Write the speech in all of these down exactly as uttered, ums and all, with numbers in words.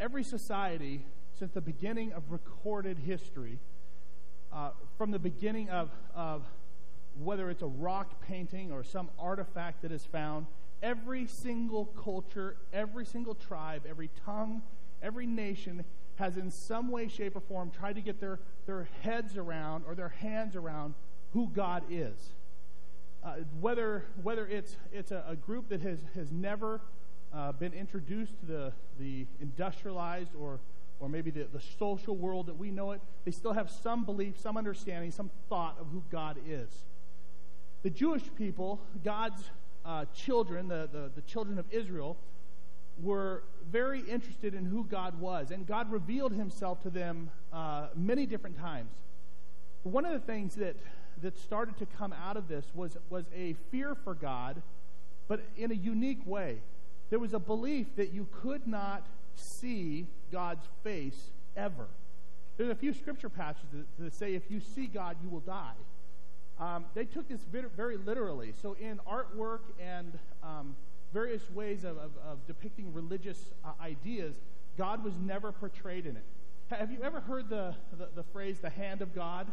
every society since the beginning of recorded history, uh, from the beginning of, of whether it's a rock painting or some artifact that is found, every single culture, every single tribe, every tongue, every nation has in some way, shape, or form tried to get their, their heads around or their hands around who God is. Uh, whether whether it's it's a, a group that has, has never uh, been introduced to the, the industrialized or or maybe the, the social world that we know it, they still have some belief, some understanding, some thought of who God is. The Jewish people, God's uh, children, the, the, the children of Israel, were very interested in who God was, and God revealed himself to them uh, many different times. One of the things that, that started to come out of this was, was a fear for God, but in a unique way. There was a belief that you could not see God's face ever. There's a few scripture passages that, that say if you see God, you will die. Um, they took this very, very literally. So in artwork and um, various ways of, of, of depicting religious uh, ideas, God was never portrayed in it. Have you ever heard the, the, the phrase, the hand of God?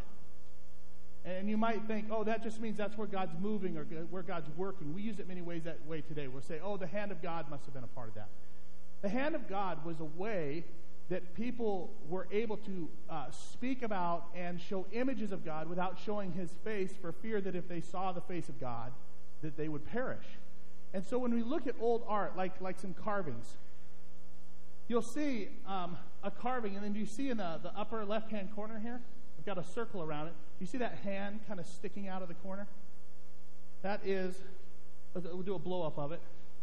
And you might think, oh, that just means that's where God's moving or where God's working. We use it many ways that way today. We'll say, oh, the hand of God must have been a part of that. The hand of God was a way that people were able to uh, speak about and show images of God without showing his face, for fear that if they saw the face of God, that they would perish. And so when we look at old art, like, like some carvings, you'll see um, a carving, and then do you see in the, the upper left-hand corner here? I've got a circle around it. You see that hand kind of sticking out of the corner? That is, we'll do a blow-up of it.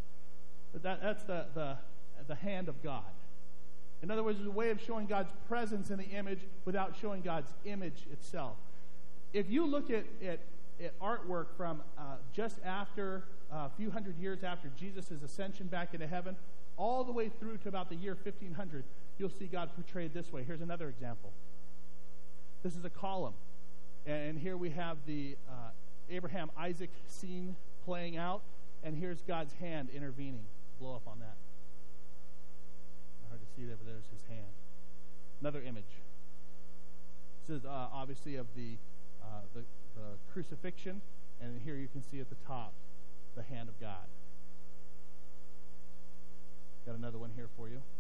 That, that's the, the, the hand of God. In other words, it's a way of showing God's presence in the image without showing God's image itself. If you look at, at, at artwork from uh, just after, uh, a few hundred years after Jesus' ascension back into heaven, all the way through to about the year fifteen hundred, you'll see God portrayed this way. Here's another example. This is a column. And here we have the uh, Abraham-Isaac scene playing out, and here's God's hand intervening. Blow up on that. Hard to see there, but there's his hand. Another image. This is uh, obviously of the, uh, the the crucifixion, and here you can see at the top the hand of God. Got another one here for you.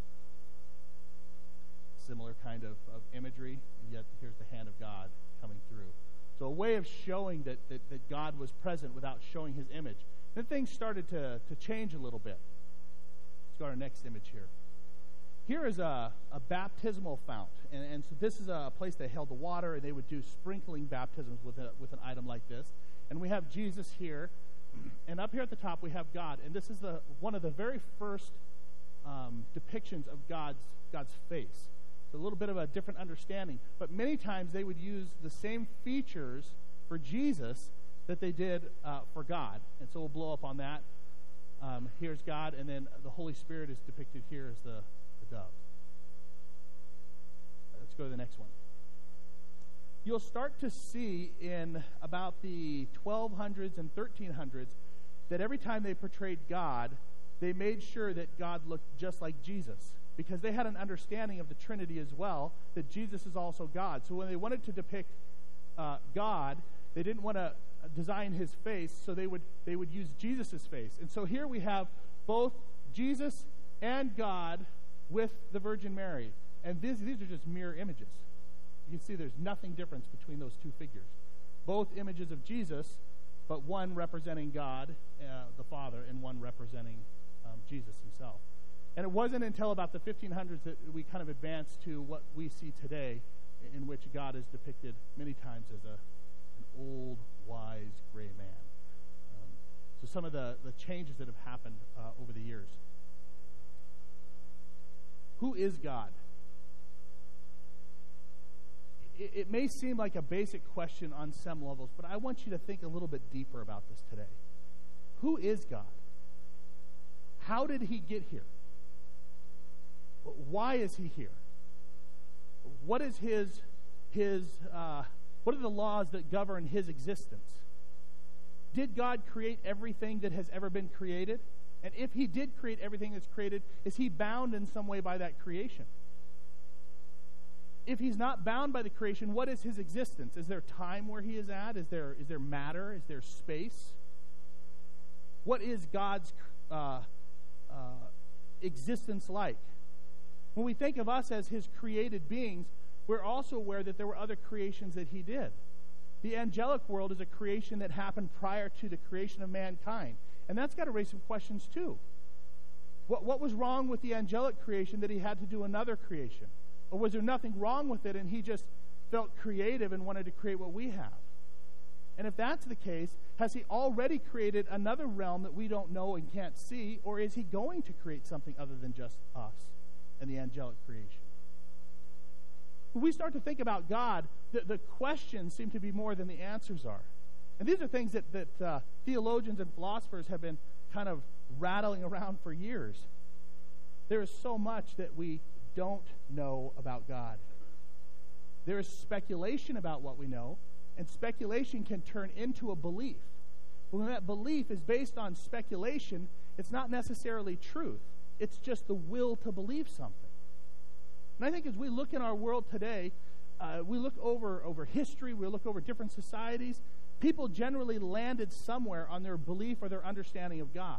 Similar kind of, of imagery, and yet here's the hand of God coming through. So a way of showing that, that, that God was present without showing his image. Then things started to, to change a little bit. Let's go to our next image here. Here is a, a baptismal fount, and, and so this is a place they held the water, and they would do sprinkling baptisms with a, with an item like this. And we have Jesus here, and up here at the top we have God, and this is the one of the very first um, depictions of God's God's face. It's a little bit of a different understanding, but many times they would use the same features for Jesus that they did uh, for God, and so we'll blow up on that. Um, here's God, and then the Holy Spirit is depicted here as the dove. Let's go to the next one. You'll start to see in about the twelve hundreds and thirteen hundreds that every time they portrayed God, they made sure that God looked just like Jesus, because they had an understanding of the Trinity as well, that Jesus is also God. So when they wanted to depict uh, God, they didn't want to design his face, so they would they would use Jesus' face. And so here we have both Jesus and God with the Virgin Mary. And these, these are just mirror images. You can see there's nothing difference between those two figures. Both images of Jesus, but one representing God, uh, the Father, and one representing um, Jesus himself. And it wasn't until about the fifteen hundreds that we kind of advanced to what we see today, in which God is depicted many times as a an old, wise, gray man. Um, so some of the, the changes that have happened uh, over the years. Who is God? It, it may seem like a basic question on some levels, but I want you to think a little bit deeper about this today. Who is God? How did he get here? Why is he here? What is his his uh, what are the laws that govern his existence? Did God create everything that has ever been created? And if he did create everything that's created, is he bound in some way by that creation? If he's not bound by the creation, what is his existence? Is there time where he is at? Is there is there matter? Is there space? What is God's uh, uh, existence like? When we think of us as his created beings, we're also aware that there were other creations that he did. The angelic world is a creation that happened prior to the creation of mankind. And that's got to raise some questions too. What, what was wrong with the angelic creation that he had to do another creation? Or was there nothing wrong with it and he just felt creative and wanted to create what we have? And if that's the case, has he already created another realm that we don't know and can't see? Or is he going to create something other than just us and the angelic creation? When we start to think about God, the, the questions seem to be more than the answers are. And these are things that, that uh, theologians and philosophers have been kind of rattling around for years. There is so much that we don't know about God. There is speculation about what we know, and speculation can turn into a belief. But when that belief is based on speculation, it's not necessarily truth. It's just the will to believe something. And I think as we look in our world today, uh, we look over, over history, we look over different societies, people generally landed somewhere on their belief or their understanding of God.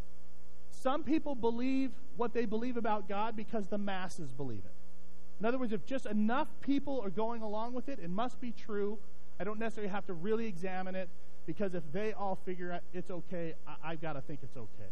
Some people believe what they believe about God because the masses believe it. In other words, if just enough people are going along with it, it must be true. I don't necessarily have to really examine it, because if they all figure out it's okay, I- I've got to think it's okay.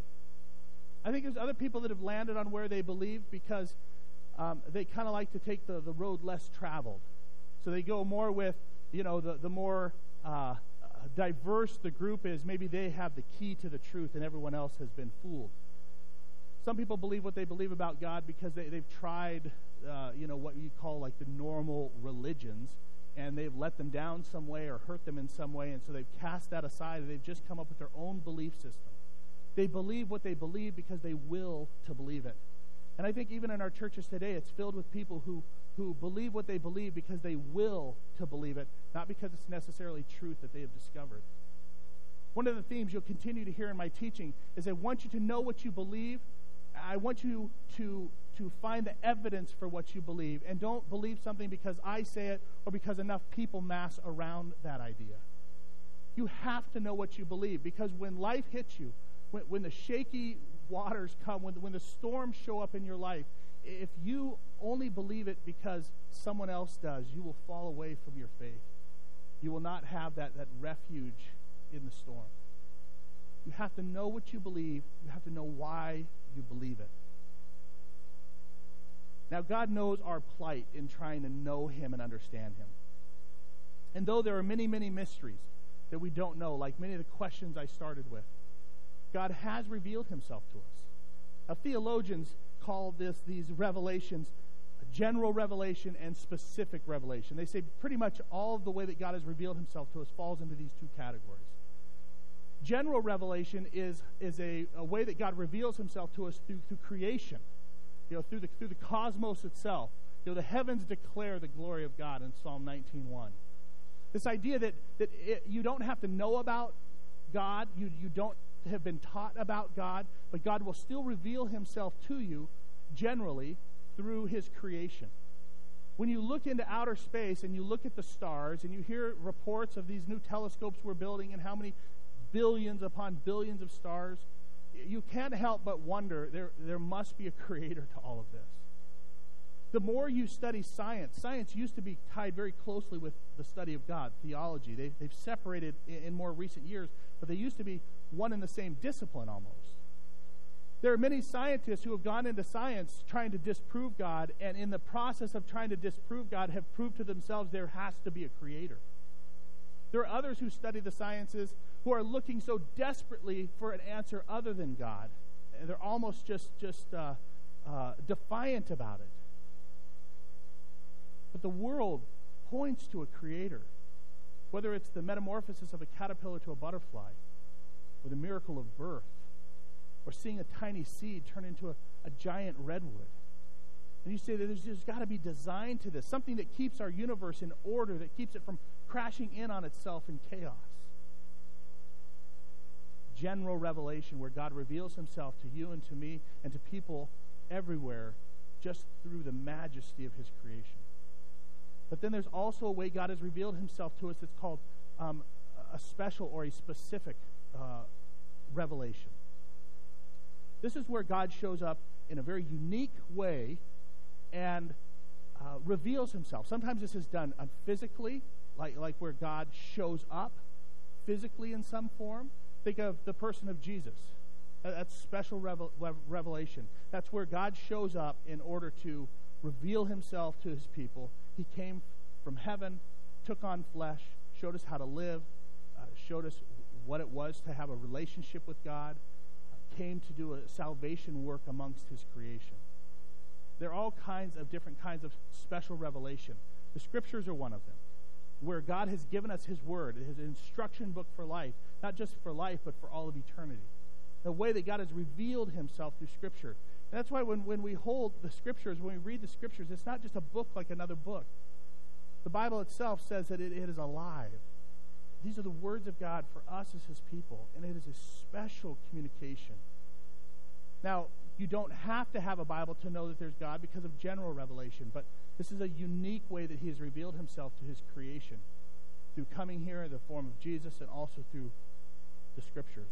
I think there's other people that have landed on where they believe because um, they kind of like to take the, the road less traveled. So they go more with, you know, the, the more uh, diverse the group is, maybe they have the key to the truth and everyone else has been fooled. Some people believe what they believe about God because they, they've tried, uh, you know, what you call like the normal religions, and they've let them down some way or hurt them in some way, and so they've cast that aside and they've just come up with their own belief system. They believe what they believe because they will to believe it. And I think even in our churches today, it's filled with people who, who believe what they believe because they will to believe it, not because it's necessarily truth that they have discovered. One of the themes you'll continue to hear in my teaching is I want you to know what you believe. I want you to, to find the evidence for what you believe. And don't believe something because I say it or because enough people mass around that idea. You have to know what you believe, because when life hits you, when, when the shaky waters come, when, when the storms show up in your life, if you only believe it because someone else does, you will fall away from your faith. You will not have that, that refuge in the storm. You have to know what you believe. You have to know why you believe it. Now, God knows our plight in trying to know him and understand him. And though there are many, many mysteries that we don't know, like many of the questions I started with, God has revealed himself to us. Now, theologians call this these revelations general revelation and specific revelation. They say pretty much all of the way that God has revealed himself to us falls into these two categories. General revelation is, is a, a way that God reveals himself to us through, through creation, you know, through the, through the cosmos itself. You know, the heavens declare the glory of God in Psalm nineteen one. This idea that, that it, you don't have to know about God, you, you don't have been taught about God, but God will still reveal himself to you generally through his creation. When you look into outer space and you look at the stars and you hear reports of these new telescopes we're building and how many billions upon billions of stars, you can't help but wonder there, there must be a creator to all of this. The more you study science, science used to be tied very closely with the study of God, theology. They've, they've separated in, in more recent years, but they used to be one and the same discipline almost. There are many scientists who have gone into science trying to disprove God, and in the process of trying to disprove God have proved to themselves there has to be a creator. There are others who study the sciences who are looking so desperately for an answer other than God. And they're almost just, just uh, uh, defiant about it. But the world points to a creator, whether it's the metamorphosis of a caterpillar to a butterfly, or the miracle of birth, or seeing a tiny seed turn into a, a giant redwood. And you say that there's, there's got to be design to this, something that keeps our universe in order, that keeps it from crashing in on itself in chaos. general revelation where God reveals himself to you and to me and to people everywhere just through the majesty of his creation. But then there's also a way God has revealed himself to us that's called um, a special or a specific uh, revelation. This is where God shows up in a very unique way and uh, reveals himself. Sometimes this is done um, physically, like, like where God shows up physically in some form. Think of the person of Jesus. That's special revel- revelation. That's where God shows up in order to reveal himself to his people. He came from heaven, took on flesh, showed us how to live, uh, showed us what it was to have a relationship with God, uh, came to do a salvation work amongst his creation. There are all kinds of different kinds of special revelation. The Scriptures are one of them, where God has given us his word, his instruction book for life, not just for life, but for all of eternity. The way that God has revealed himself through Scripture. And that's why when, when we hold the Scriptures, when we read the Scriptures, it's not just a book like another book. The Bible itself says that it, it is alive. These are the words of God for us as his people, and it is a special communication. Now, you don't have to have a Bible to know that there's God because of general revelation, but this is a unique way that he has revealed himself to his creation through coming here in the form of Jesus and also through the Scriptures.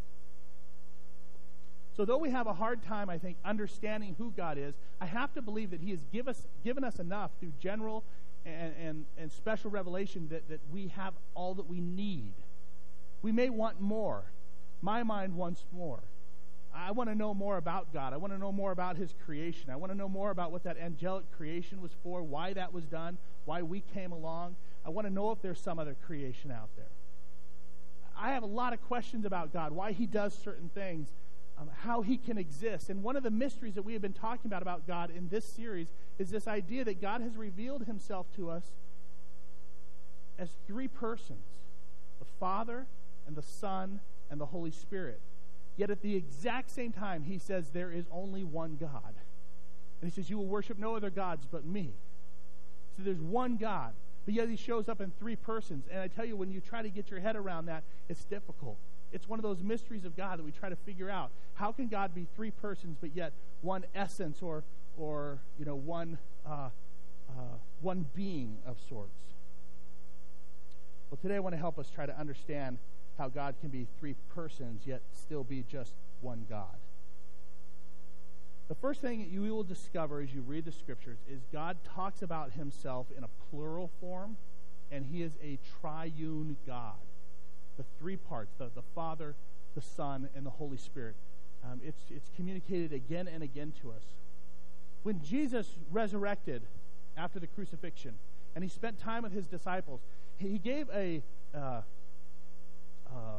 So though we have a hard time, I think, understanding who God is, I have to believe that he has give us, given us enough through general and, and, and special revelation that, that we have all that we need. We may want more. My mind wants more. I want to know more about God. I want to know more about his creation. I want to know more about what that angelic creation was for, why that was done, why we came along. I want to know if there's some other creation out there. I have a lot of questions about God, why he does certain things, um, how he can exist. And one of the mysteries that we have been talking about about God in this series is this idea that God has revealed himself to us as three persons, the Father and the Son and the Holy Spirit. Yet at the exact same time, he says there is only one God. And he says, you will worship no other gods but me. So there's one God. But yet he shows up in three persons. And I tell you, when you try to get your head around that, it's difficult. It's one of those mysteries of God that we try to figure out. How can God be three persons but yet one essence or, or you know, one, uh, uh, one being of sorts? Well, today I want to help us try to understand how God can be three persons yet still be just one God. The first thing that you will discover as you read the Scriptures is God talks about himself in a plural form, and he is a triune God. The three parts, the, the Father, the Son, and the Holy Spirit. Um, it's, it's communicated again and again to us. When Jesus resurrected after the crucifixion, and he spent time with his disciples, he gave a... Uh, Uh,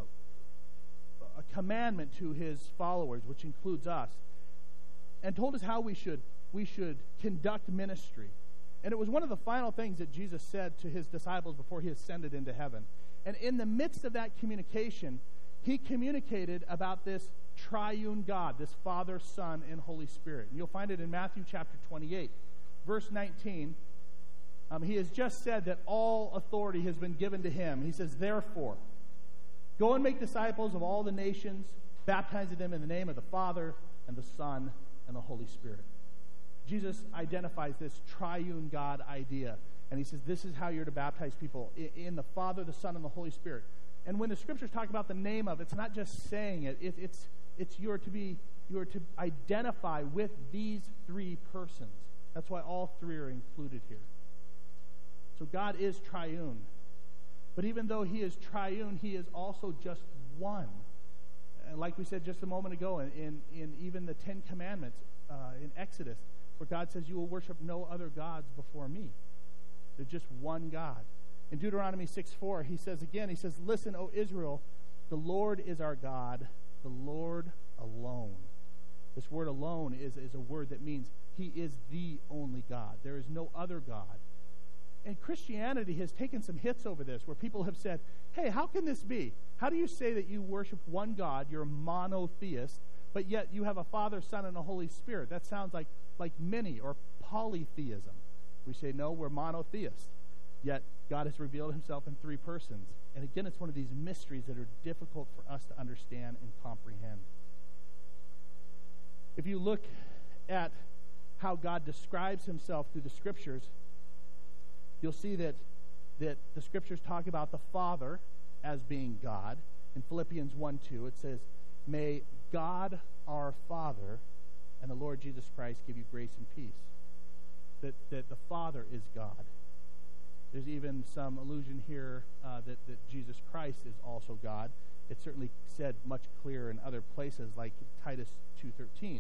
a commandment to his followers, which includes us, and told us how we should we should conduct ministry. And it was one of the final things that Jesus said to his disciples before he ascended into heaven. And in the midst of that communication, he communicated about this triune God, this Father, Son, and Holy Spirit. And you'll find it in Matthew chapter twenty-eight, verse nineteen. Um, he has just said that all authority has been given to him. He says, therefore, go and make disciples of all the nations, baptizing them in the name of the Father and the Son and the Holy Spirit. Jesus identifies this triune God idea, and he says this is how you're to baptize people, in the Father, the Son, and the Holy Spirit. And when the Scriptures talk about the name of, it's not just saying it, it it's it's you're to be you're to identify with these three persons. That's why all three are included here. So God is triune. But even though he is triune, he is also just one. And like we said just a moment ago, in, in, in even the Ten Commandments uh, in Exodus, where God says, you will worship no other gods before me. There's just one God. In Deuteronomy six four, he says again, he says, listen, O Israel, the Lord is our God, the Lord alone. This word alone is, is a word that means he is the only God. There is no other God. And Christianity has taken some hits over this, where people have said, hey, how can this be? How do you say that you worship one God, you're a monotheist, but yet you have a Father, Son, and a Holy Spirit? That sounds like, like many or polytheism. We say, no, we're monotheists. Yet God has revealed himself in three persons. And again, it's one of these mysteries that are difficult for us to understand and comprehend. If you look at how God describes himself through the Scriptures, you'll see that, that the Scriptures talk about the Father as being God. In Philippians one two, it says, "May God our Father and the Lord Jesus Christ give you grace and peace." That, that the Father is God. There's even some allusion here uh, that, that Jesus Christ is also God. It's certainly said much clearer in other places, like Titus two thirteen.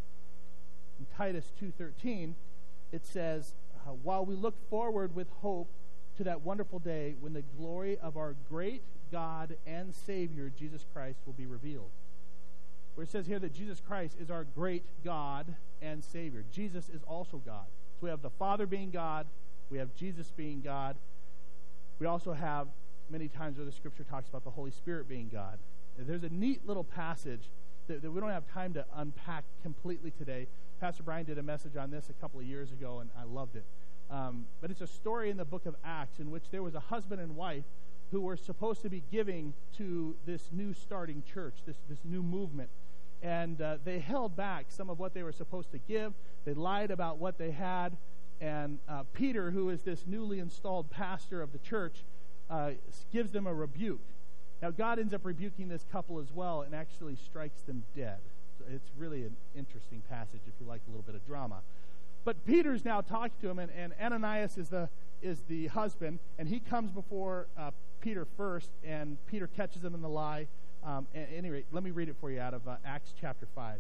In Titus two thirteen, it says, uh, "While we look forward with hope to that wonderful day when the glory of our great God and Savior, Jesus Christ, will be revealed." Where it says here that Jesus Christ is our great God and Savior. Jesus is also God. So we have the Father being God. We have Jesus being God. We also have many times where the Scripture talks about the Holy Spirit being God. There's a neat little passage that, that we don't have time to unpack completely today. Pastor Brian did a message on this a couple of years ago, and I loved it. Um, but it's a story in the book of Acts in which there was a husband and wife who were supposed to be giving to this new starting church, this, this new movement. And uh, they held back some of what they were supposed to give. They lied about what they had. And uh, Peter, who is this newly installed pastor of the church, uh, gives them a rebuke. Now, God ends up rebuking this couple as well and actually strikes them dead. So it's really an interesting passage if you like a little bit of drama. But Peter's now talking to him, and, and Ananias is the is the husband, and he comes before uh, Peter first, and Peter catches him in the lie. Um, at any rate, let me read it for you out of uh, Acts chapter five.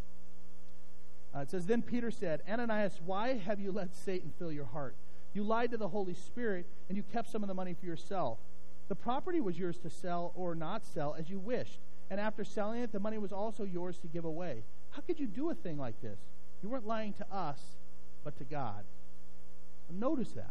Uh, it says, "Then Peter said, 'Ananias, why have you let Satan fill your heart? You lied to the Holy Spirit, and you kept some of the money for yourself. The property was yours to sell or not sell as you wished. And after selling it, the money was also yours to give away. How could you do a thing like this? You weren't lying to us, but to God.'" Notice that.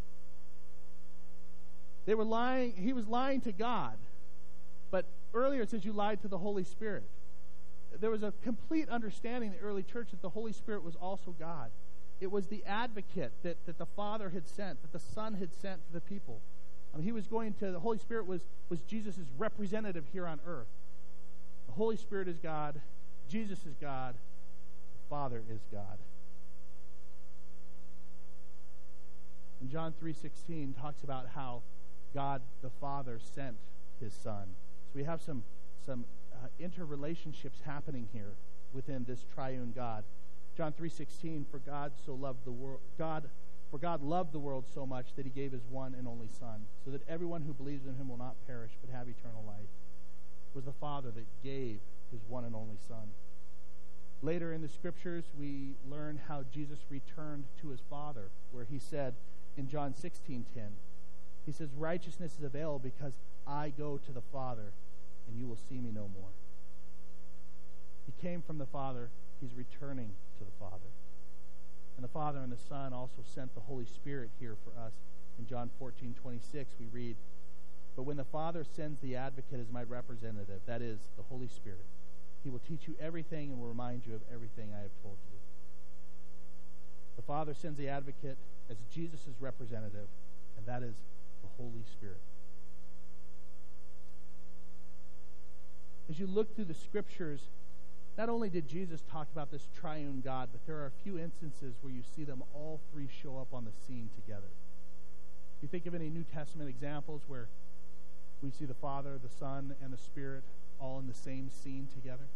They were lying, he was lying to God. But earlier it says you lied to the Holy Spirit. There was a complete understanding in the early church that the Holy Spirit was also God. It was the advocate that, that the Father had sent, that the Son had sent for the people. I mean, he was going to, the Holy Spirit was, was Jesus' representative here on earth. The Holy Spirit is God. Jesus is God. The Father is God. And John three sixteen talks about how God the Father sent his Son. So we have some, some uh, interrelationships happening here within this triune God. John three sixteen, "For God so loved the world, God, for God loved the world so much that he gave his one and only Son, so that everyone who believes in him will not perish but have eternal life." It was the Father that gave his one and only Son. Later in the Scriptures, we learn how Jesus returned to his Father, where he said in John sixteen ten, he says, "Righteousness is available because I go to the Father, and you will see me no more." He came from the Father. He's returning to the Father. And the Father and the Son also sent the Holy Spirit here for us. In John fourteen twenty-six, we read, "But when the Father sends the advocate as my representative, that is, the Holy Spirit, he will teach you everything and will remind you of everything I have told you." The Father sends the advocate as Jesus' representative, and that is the Holy Spirit. As you look through the Scriptures, not only did Jesus talk about this triune God, but there are a few instances where you see them all three show up on the scene together. You think of any New Testament examples where we see the Father, the Son, and the Spirit all in the same scene together?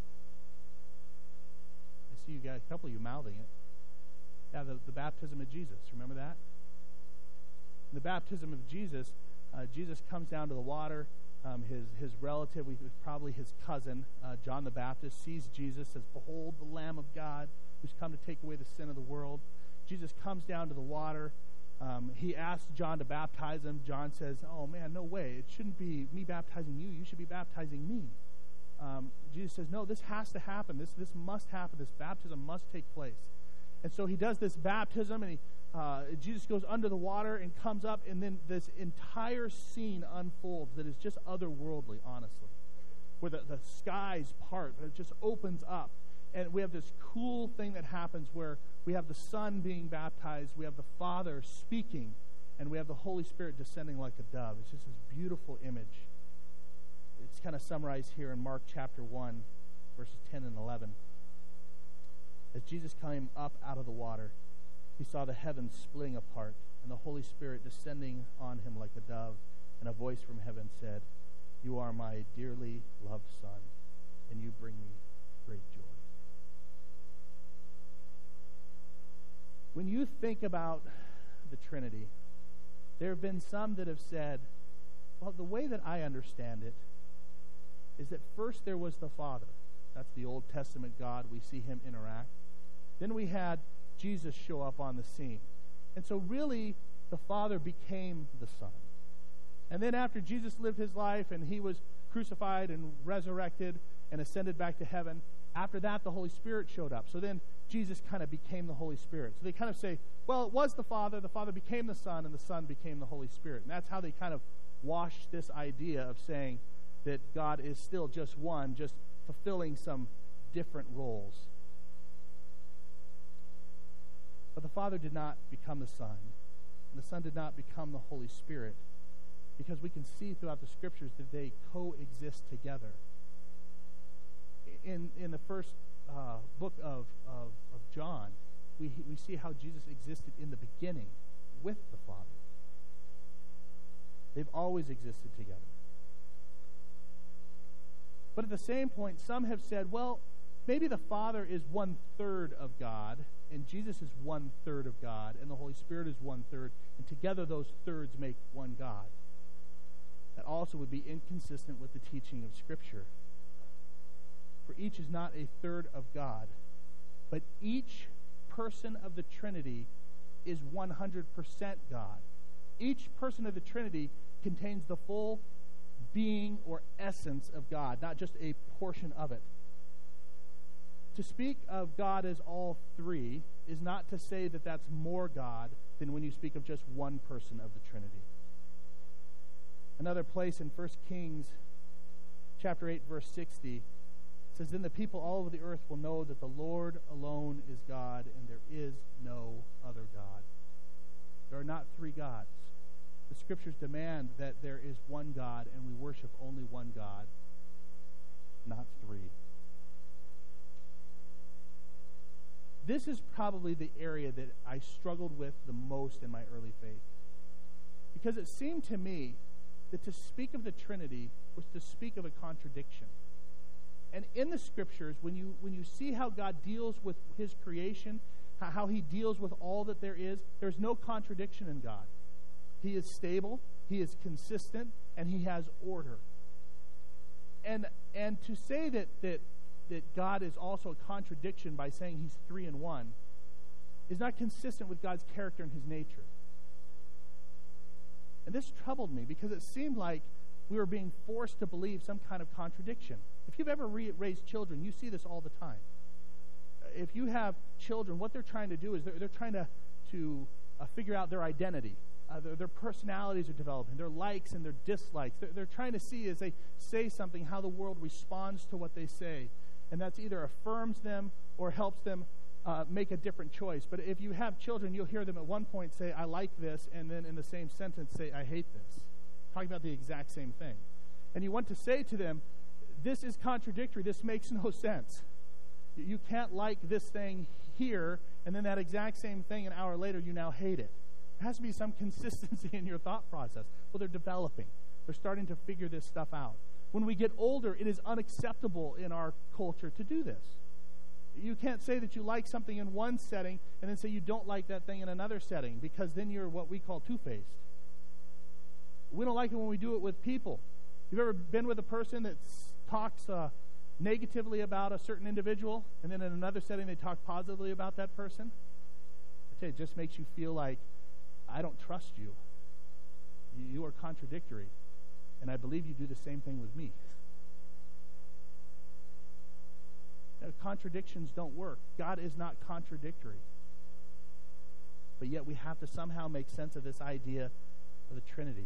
I see you got a couple of you mouthing it. Yeah, the, the baptism of Jesus. Remember that? In the baptism of Jesus, uh, Jesus comes down to the water. Um, his his relative, we, probably his cousin, uh, John the Baptist, sees Jesus, says, "Behold the Lamb of God who's come to take away the sin of the world." Jesus comes down to the water. Um, he asks John to baptize him. John says, "Oh man, no way. It shouldn't be me baptizing you. You should be baptizing me." Um, Jesus says, "No, this has to happen. This this must happen. This baptism must take place." And so he does this baptism, and he, uh, Jesus goes under the water and comes up, and then this entire scene unfolds that is just otherworldly, honestly, where the, the skies part, it just opens up. And we have this cool thing that happens where we have the Son being baptized, we have the Father speaking, and we have the Holy Spirit descending like a dove. It's just this beautiful image. It's kind of summarized here in Mark chapter one, verses ten and eleven. As Jesus came up out of the water, he saw the heavens splitting apart, and the Holy Spirit descending on him like a dove, and a voice from heaven said, "You are my dearly loved Son, and you bring me great joy." When you think about the Trinity, there have been some that have said, well, the way that I understand it is that first there was the Father. That's the Old Testament God. We see him interact. Then we had Jesus show up on the scene. And so really, the Father became the Son. And then after Jesus lived his life and he was crucified and resurrected and ascended back to heaven, after that, the Holy Spirit showed up. So then Jesus kind of became the Holy Spirit. So they kind of say, well, it was the Father, the Father became the Son, and the Son became the Holy Spirit. And that's how they kind of wash this idea of saying that God is still just one, just fulfilling some different roles. But the Father did not become the Son, and the Son did not become the Holy Spirit, because we can see throughout the Scriptures that they coexist together. In in the first uh, book of, of, of John, we we see how Jesus existed in the beginning with the Father. They've always existed together. But at the same point, some have said, well, maybe the Father is one-third of God, and Jesus is one-third of God, and the Holy Spirit is one-third, and together those thirds make one God. That also would be inconsistent with the teaching of Scripture. For each is not a third of God, but each person of the Trinity is one hundred percent God. Each person of the Trinity contains the full being or essence of God, not just a portion of it. To speak of God as all three is not to say that that's more God than when you speak of just one person of the Trinity. Another place in First Kings chapter eight, verse sixty, says, "Then the people all over the earth will know that the Lord alone is God, and there is no other God." There are not three gods. The Scriptures demand that there is one God, and we worship only one God, not three. This is probably the area that I struggled with the most in my early faith, because it seemed to me that to speak of the Trinity was to speak of a contradiction. And in the Scriptures, when you when you see how God deals with his creation, how he deals with all that there is, there's no contradiction in God. He is stable, he is consistent, and he has order. And and to say that that that God is also a contradiction by saying he's three in one is not consistent with God's character and his nature. And this troubled me because it seemed like we were being forced to believe some kind of contradiction. If you've ever re- raised children, you see this all the time. If you have children, what they're trying to do is they're, they're trying to, to uh, figure out their identity. Uh, their, their personalities are developing, their likes and their dislikes. They're, they're trying to see as they say something how the world responds to what they say. And that's either affirms them or helps them uh, make a different choice. But if you have children, you'll hear them at one point say, "I like this," and then in the same sentence say, "I hate this." Talking about the exact same thing. And you want to say to them, this is contradictory. This makes no sense. You can't like this thing here, and then that exact same thing an hour later, you now hate it. There has to be some consistency in your thought process. Well, they're developing. They're starting to figure this stuff out. When we get older, it is unacceptable in our culture to do this. You can't say that you like something in one setting and then say you don't like that thing in another setting, because then you're what we call two-faced. We don't like it when we do it with people. You've ever been with a person that talks uh, negatively about a certain individual, and then in another setting they talk positively about that person? I tell you, it just makes you feel like, I don't trust you. You, you are contradictory, and I believe you do the same thing with me. Now, contradictions don't work. God is not contradictory. But yet we have to somehow make sense of this idea of the Trinity.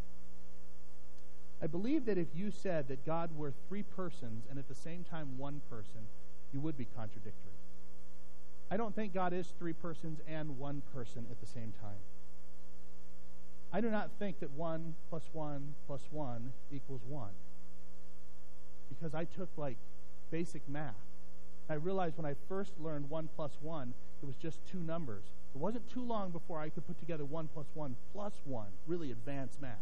I believe that if you said that God were three persons and at the same time one person, you would be contradictory. I don't think God is three persons and one person at the same time. I do not think that one plus one plus one equals one. Because I took, like, basic math. I realized when I first learned one plus one, it was just two numbers. It wasn't too long before I could put together one plus one plus one, really advanced math.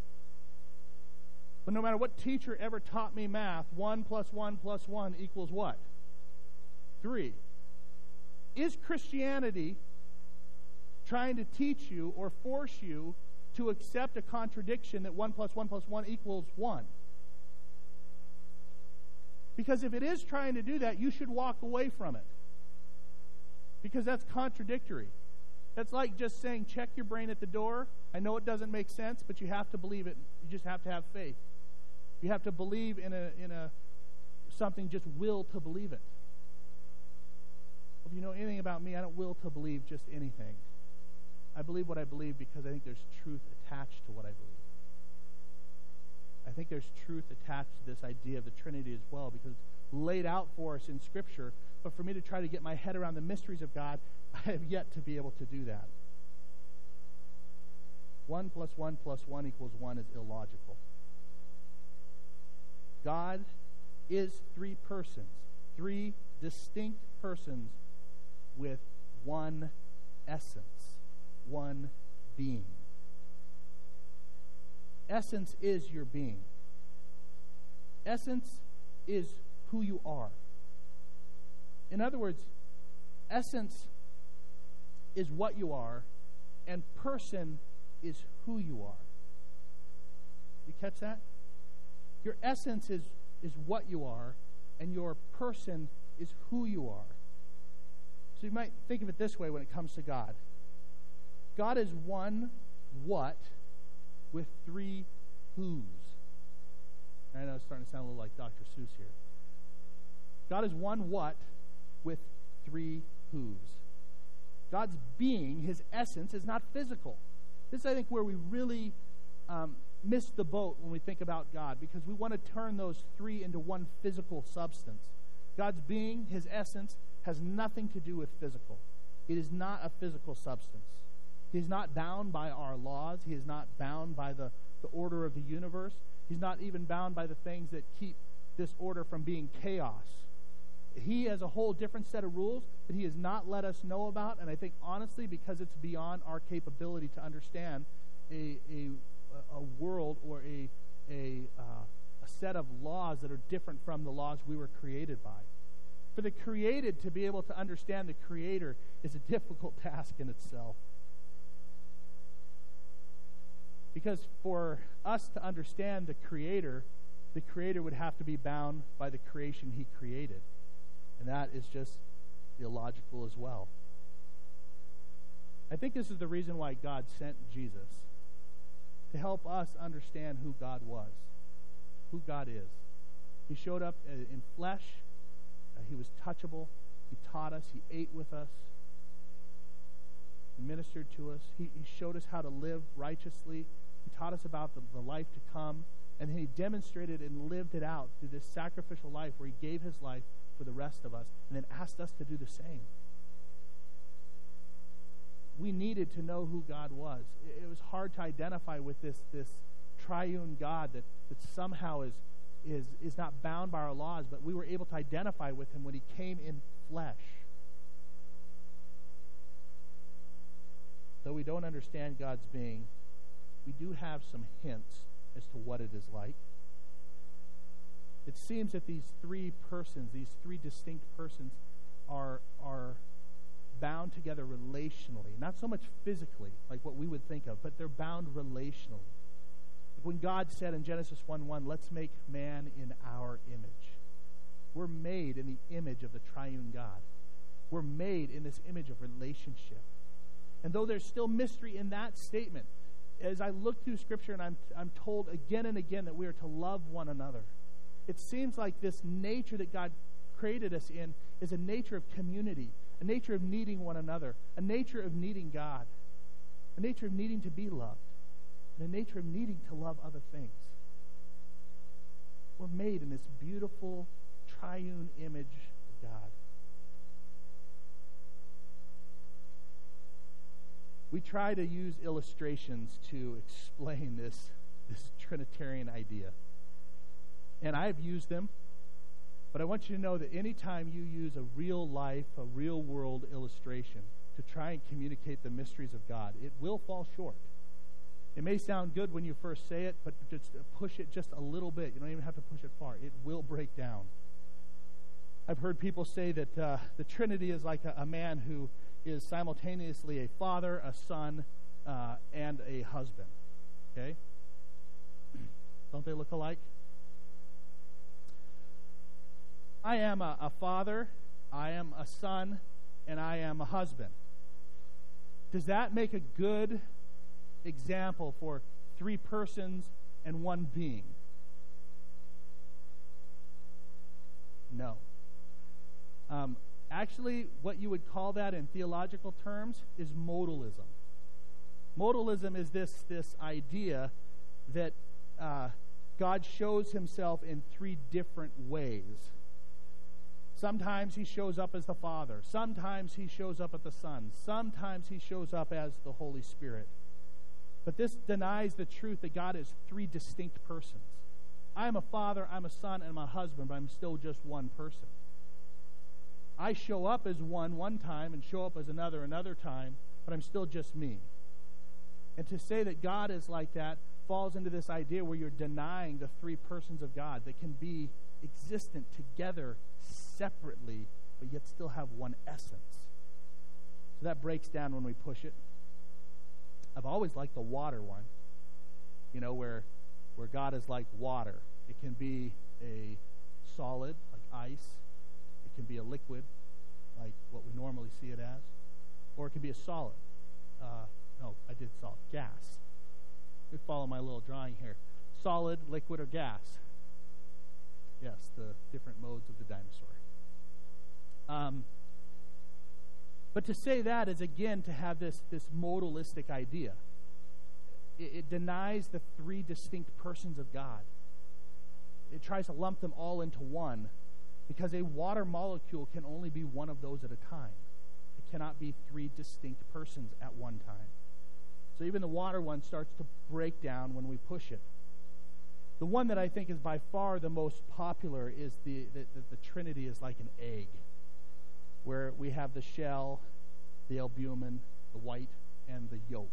But no matter what teacher ever taught me math, one plus one plus one equals what? Three. Is Christianity trying to teach you or force you to accept a contradiction that one plus one plus one equals one? Because if it is trying to do that, you should walk away from it. Because that's contradictory. That's like just saying, check your brain at the door. I know it doesn't make sense, but you have to believe it. You just have to have faith. You have to believe in a in a something, just will to believe it. Well, if you know anything about me, I don't will to believe just anything. I believe what I believe because I think there's truth attached to what I believe. I think there's truth attached to this idea of the Trinity as well, because it's laid out for us in Scripture. But for me to try to get my head around the mysteries of God, I have yet to be able to do that. One plus one plus one equals one is illogical. God is three persons, three distinct persons with one essence, one being. Essence is your being. Essence is who you are. In other words, essence is what you are, and person is who you are. You catch that? Your essence is, is what you are, and your person is who you are. So you might think of it this way when it comes to God. God is one what with three who's. I know it's starting to sound a little like Doctor Seuss here. God is one what with three who's. God's being, his essence, is not physical. This is, I think, where we really um, miss the boat when we think about God, because we want to turn those three into one physical substance. God's being, his essence, has nothing to do with physical. It is not a physical substance. He is not bound by our laws. He is not bound by the, the order of the universe. He's not even bound by the things that keep this order from being chaos. He has a whole different set of rules that he has not let us know about, and I think honestly because it's beyond our capability to understand a a, a world or a a, uh, a set of laws that are different from the laws we were created by. For the created to be able to understand the Creator is a difficult task in itself. Because for us to understand the Creator, the Creator would have to be bound by the creation he created. And that is just illogical as well. I think this is the reason why God sent Jesus, to help us understand who God was, who God is. He showed up in flesh. Uh, he was touchable. He taught us. He ate with us. He ministered to us. He, he showed us how to live righteously. He taught us about the, the life to come. And then he demonstrated and lived it out through this sacrificial life where he gave his life for the rest of us, and then asked us to do the same. We needed to know who God was. It, it was hard to identify with this, this triune God that, that somehow is, is, is not bound by our laws, but we were able to identify with him when he came in flesh. Though we don't understand God's being, we do have some hints as to what it is like. It seems that these three persons, these three distinct persons, are, are bound together relationally. Not so much physically, like what we would think of, but they're bound relationally. Like when God said in Genesis one one, let's make man in our image. We're made in the image of the triune God. We're made in this image of relationship. And though there's still mystery in that statement, as I look through Scripture and I'm, I'm told again and again that we are to love one another, it seems like this nature that God created us in is a nature of community, a nature of needing one another, a nature of needing God, a nature of needing to be loved, and a nature of needing to love other things. We're made in this beautiful triune image of God. we try to use illustrations to explain this, this Trinitarian idea. And I've used them, but I want you to know that anytime you use a real life, a real world illustration to try and communicate the mysteries of God, it will fall short. It may sound good when you first say it, but just push it just a little bit. You don't even have to push it far. It will break down. I've heard people say that uh, the Trinity is like a, a man who is simultaneously a father, a son, uh, and a husband. Okay? Don't they look alike? I am a, a father, I am a son, and I am a husband. Does that make a good example for three persons and one being? No. Um, actually, what you would call that in theological terms is modalism. Modalism is this, this idea that uh, God shows himself in three different ways. Sometimes he shows up as the Father. Sometimes he shows up as the Son. Sometimes he shows up as the Holy Spirit. But this denies the truth that God is three distinct persons. I'm a father, I'm a son, and I'm a husband, but I'm still just one person. I show up as one one time and show up as another another time, but I'm still just me. And to say that God is like that falls into this idea where you're denying the three persons of God that can be existent together separately, but yet still have one essence. So that breaks down when we push it. I've always liked the water one, you know, where where God is like water. It can be a solid, like ice. It can be a liquid, like what we normally see it as. Or it can be a solid. Uh, no, I did solid. Gas. You follow my little drawing here. Solid, liquid, or gas. Yes, the different modes of the dinosaur. Um, but to say that is, again, to have this, this modalistic idea. It, it denies the three distinct persons of God. It tries to lump them all into one, because a water molecule can only be one of those at a time. It cannot be three distinct persons at one time. So even the water one starts to break down when we push it. The one that I think is by far the most popular is the, the, the, the Trinity is like an egg, where we have the shell, the albumin, the white, and the yolk.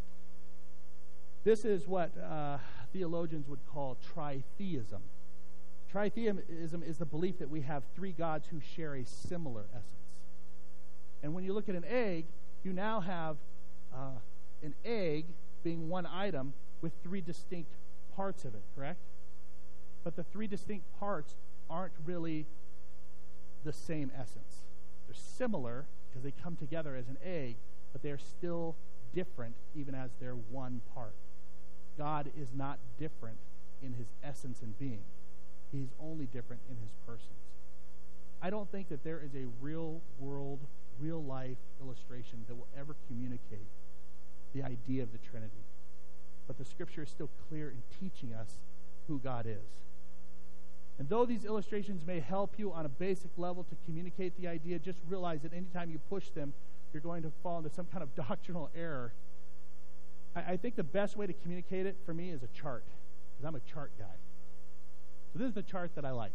This is what uh, theologians would call tritheism. Tritheism is the belief that we have three gods who share a similar essence. And when you look at an egg, you now have uh, an egg being one item with three distinct parts of it, correct? But the three distinct parts aren't really the same essence. They're similar because they come together as an egg, but they're still different even as they're one part. God is not different in his essence and being. He's only different in his persons. I don't think that there is a real world, real life illustration that will ever communicate the idea of the Trinity. But the Scripture is still clear in teaching us who God is. And though these illustrations may help you on a basic level to communicate the idea, just realize that anytime you push them, you're going to fall into some kind of doctrinal error. I, I think the best way to communicate it for me is a chart, because I'm a chart guy. So this is the chart that I like.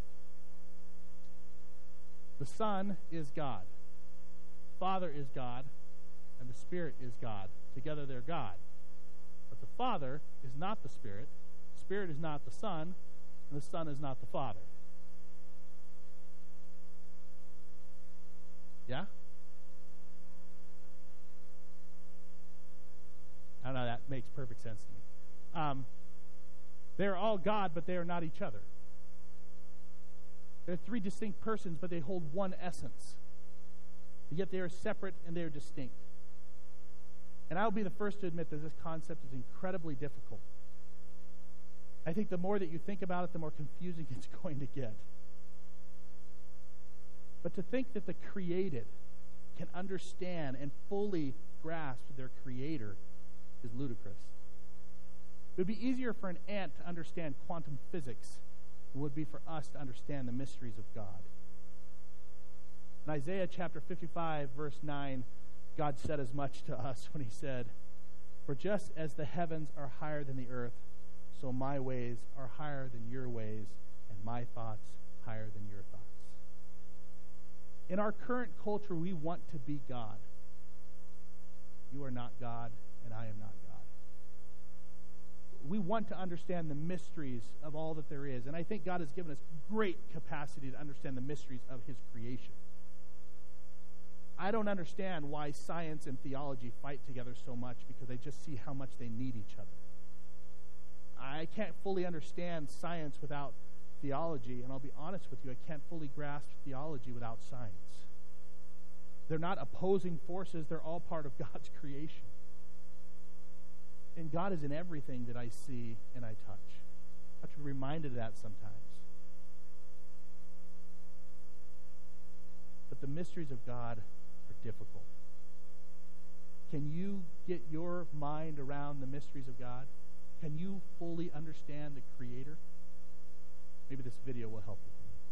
The Son is God. Father is God. And the Spirit is God. Together they're God. But the Father is not the Spirit. The Spirit is not the Son. And the Son is not the Father. Yeah? I don't know, that makes perfect sense to me. Um, they're all God, but they are not each other. They're three distinct persons, but they hold one essence. Yet they are separate and they are distinct. And I'll be the first to admit that this concept is incredibly difficult. I think the more that you think about it, the more confusing it's going to get. But to think that the created can understand and fully grasp their Creator is ludicrous. It would be easier for an ant to understand quantum physics than it would be for us to understand the mysteries of God. In Isaiah chapter fifty-five, verse nine, God said as much to us when he said, "For just as the heavens are higher than the earth, so my ways are higher than your ways, and my thoughts higher than your thoughts." In our current culture, we want to be God. You are not God, and I am not God. We want to understand the mysteries of all that there is, and I think God has given us great capacity to understand the mysteries of his creation. I don't understand why science and theology fight together so much, because I just see how much they need each other. I can't fully understand science without theology, and I'll be honest with you, I can't fully grasp theology without science. They're not opposing forces, they're all part of God's creation. And God is in everything that I see and I touch. I have to be reminded of that sometimes. But the mysteries of God are difficult. Can you get your mind around the mysteries of God? Can you fully understand the Creator? Maybe this video will help you.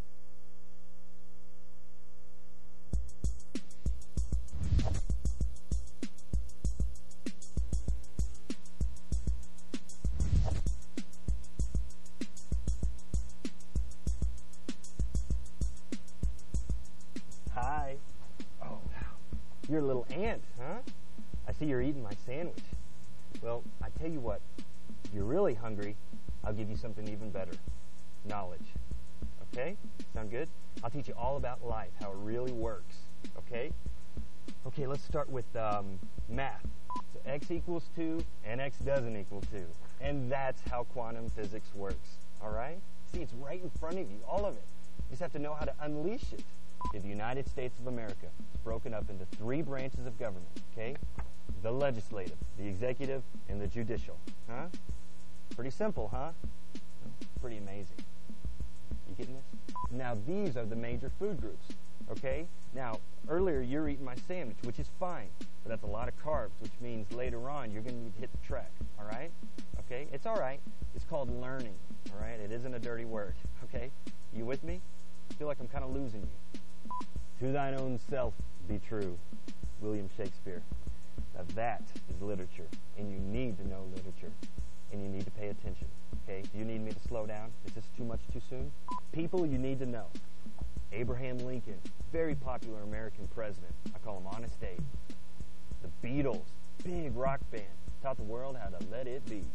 Hi. Oh, you're a little ant, huh? I see you're eating my sandwich. Well, I tell you what, if you're really hungry, I'll give you something even better. Knowledge. Okay? Sound good? I'll teach you all about life, how it really works. Okay? Okay, let's start with um, math. So x equals two and x doesn't equal two. And that's how quantum physics works. All right? See, it's right in front of you, all of it. You just have to know how to unleash it. The United States of America is broken up into three branches of government, okay? The legislative, the executive, and the judicial. Huh? Pretty simple, huh? Pretty amazing. You getting this? Now, these are the major food groups, okay? Now, earlier you're eating my sandwich, which is fine, but that's a lot of carbs, which means later on you're going to need to hit the track, all right? Okay? It's all right. It's called learning, all right? It isn't a dirty word, okay? You with me? I feel like I'm kind of losing you. To thine own self be true, William Shakespeare. Now that is literature, and you need to know literature, and you need to pay attention, okay? Do you need me to slow down? Is this too much too soon? People you need to know. Abraham Lincoln, very popular American president. I call him Honest Abe. The Beatles, big rock band, taught the world how to let it be.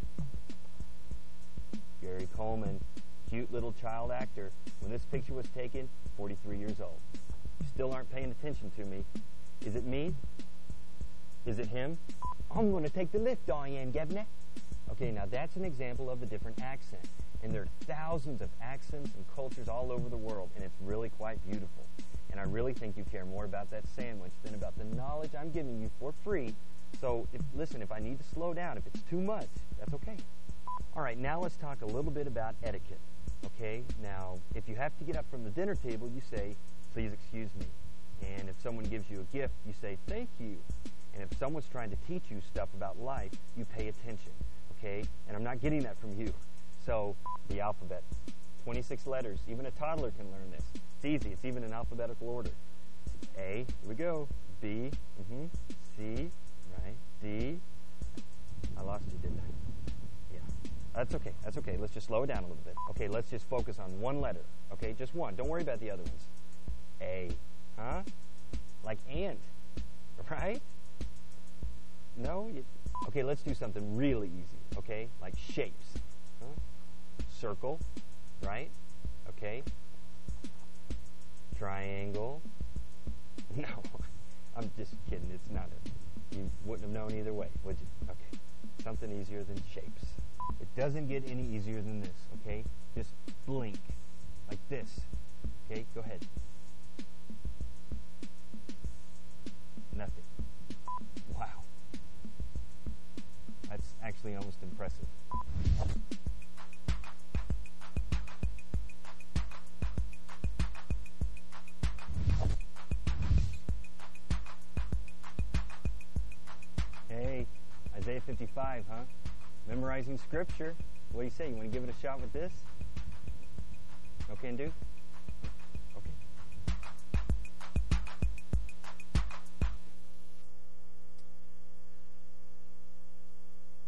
Gary Coleman, cute little child actor. When this picture was taken, forty-three years old. You still aren't paying attention to me. Is it me? Is it him? I'm going to take the lift, Diane Gebner. Okay, now that's an example of a different accent. And there are thousands of accents and cultures all over the world, and it's really quite beautiful. And I really think you care more about that sandwich than about the knowledge I'm giving you for free. So, if, listen, if I need to slow down, if it's too much, that's okay. All right, now let's talk a little bit about etiquette. Okay, now, if you have to get up from the dinner table, you say, "Please excuse me." And if someone gives you a gift, you say, "Thank you." And if someone's trying to teach you stuff about life, you pay attention, okay? And I'm not getting that from you. So, the alphabet, twenty-six letters. Even a toddler can learn this. It's easy. It's even in alphabetical order. A, here we go. B, mm-hmm. C, right. D. I lost you, didn't I? Yeah. That's okay. That's okay. Let's just slow it down a little bit. Okay, let's just focus on one letter. Okay, just one. Don't worry about the other ones. A. Huh? Like ant. Right? No? You, okay, let's do something really easy. Okay? Like shapes. Huh? Circle. Right? Okay? Triangle. No. I'm just kidding. It's not a... You wouldn't have known either way, would you? Okay. Something easier than shapes. It doesn't get any easier than this, okay? Just blink. Like this. Okay? Go ahead. Nothing. Wow. That's actually almost impressive. Hey, Isaiah fifty-five, huh? Memorizing scripture. What do you say? You want to give it a shot with this? No can do? Okay.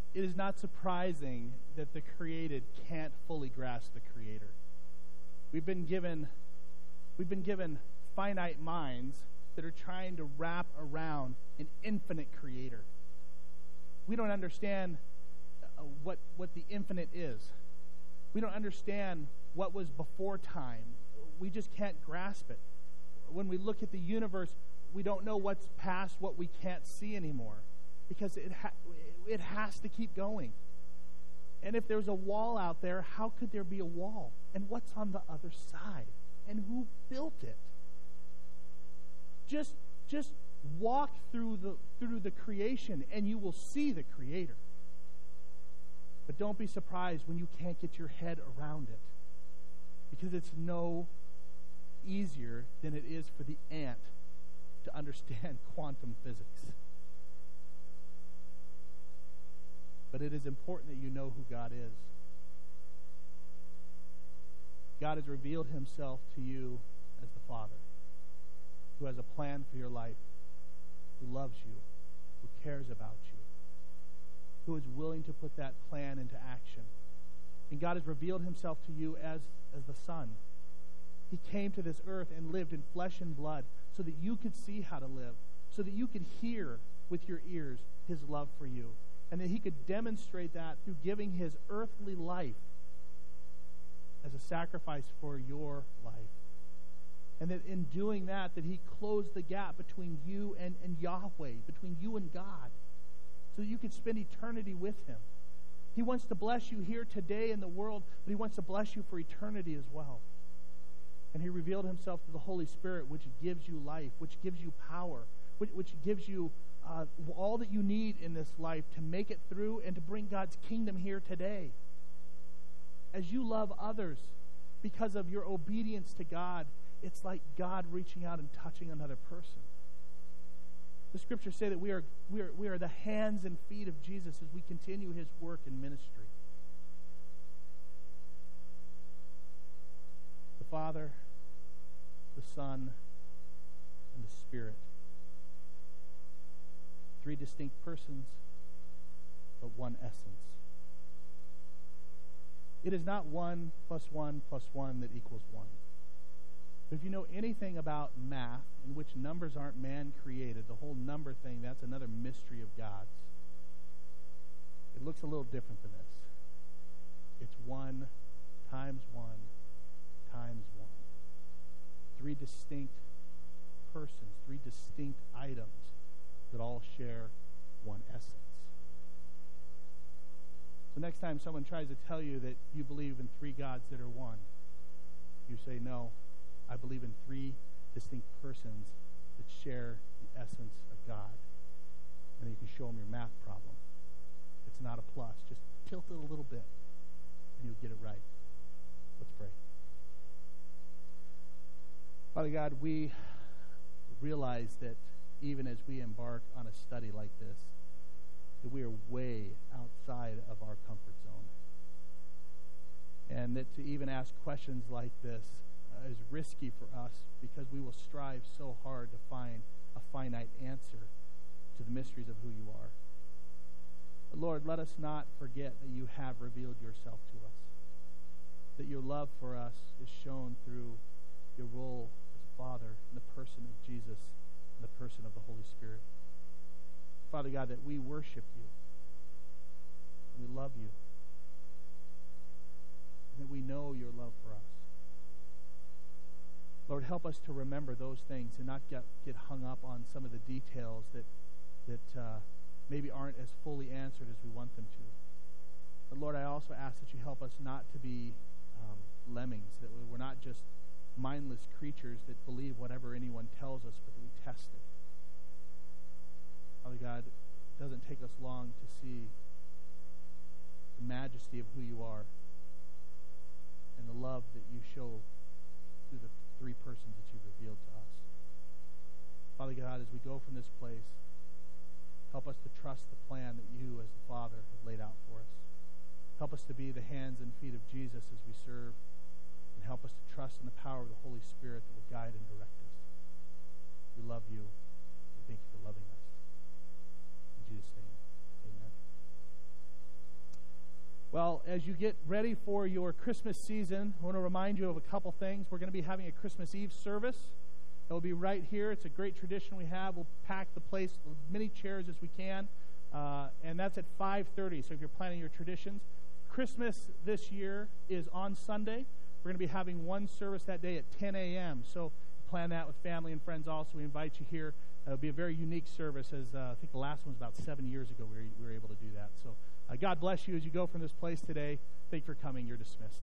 it is not surprising that the created can't fully grasp the Creator. We've been given, we've been given finite minds that are trying to wrap around an infinite Creator. We don't understand uh, what what the infinite is. We don't understand what was before time. We just can't grasp it. When we look at the universe, we don't know what's past what we can't see anymore, because it ha- it has to keep going. And if there's a wall out there, how could there be a wall? And what's on the other side? And who built it? Just just walk through the through the creation and you will see the Creator. But don't be surprised when you can't get your head around it, because it's no easier than it is for the ant to understand quantum physics. But it is important that you know who God is. God has revealed himself to you as the Father, who has a plan for your life, who loves you, who cares about you, who is willing to put that plan into action. And God has revealed himself to you as, as the Son. He came to this earth and lived in flesh and blood so that you could see how to live, so that you could hear with your ears his love for you, and that he could demonstrate that through giving his earthly life as a sacrifice for your life. And that in doing that, that he closed the gap between you and, and Yahweh, between you and God, so that you could spend eternity with him. He wants to bless you here today in the world, but he wants to bless you for eternity as well. And he revealed himself to the Holy Spirit, which gives you life, which gives you power, which, which gives you uh, all that you need in this life to make it through and to bring God's kingdom here today. As you love others because of your obedience to God, it's like God reaching out and touching another person. The scriptures say that we are, we are, we are the hands and feet of Jesus as we continue his work in ministry. The Father, the Son, and the Spirit. Three distinct persons, but one essence. It is not one plus one plus one that equals one. But if you know anything about math, in which numbers aren't man-created, the whole number thing, that's another mystery of God's. It looks a little different than this. It's one times one times one. Three distinct persons, three distinct items that all share one essence. So next time someone tries to tell you that you believe in three gods that are one, you say, no, I believe in three distinct persons that share the essence of God. And then you can show them your math problem. It's not a plus. Just tilt it a little bit, and you'll get it right. Let's pray. Father God, we realize that even as we embark on a study like this, that we are way outside of our comfort zone. And that to even ask questions like this uh, is risky for us, because we will strive so hard to find a finite answer to the mysteries of who you are. But Lord, let us not forget that you have revealed yourself to us, that your love for us is shown through your role as a Father in the person of Jesus and the person of the Holy Spirit. Father God, that we worship you, and we love you, and that we know your love for us. Lord, help us to remember those things and not get, get hung up on some of the details that, that uh, maybe aren't as fully answered as we want them to. But Lord, I also ask that you help us not to be um, lemmings, that we're not just mindless creatures that believe whatever anyone tells us, but that we test it. Father God, it doesn't take us long to see the majesty of who you are and the love that you show through the three persons that you've revealed to us. Father God, as we go from this place, help us to trust the plan that you as the Father have laid out for us. Help us to be the hands and feet of Jesus as we serve, and help us to trust in the power of the Holy Spirit that will guide and direct us. We love you. We thank you for loving us. In Jesus' name, amen. Well, as you get ready for your Christmas season, I want to remind you of a couple things. We're going to be having a Christmas Eve service. It will be right here. It's a great tradition we have. We'll pack the place with many chairs as we can, uh, and that's at five thirty. So if you're planning your traditions, Christmas this year is on Sunday. We're going to be having one service that day at ten a.m. So plan that with family and friends also. We invite you here. It'll be a very unique service, as uh, I think the last one was about seven years ago we were, we were able to do that. So uh, God bless you as you go from this place today. Thank you for coming. You're dismissed.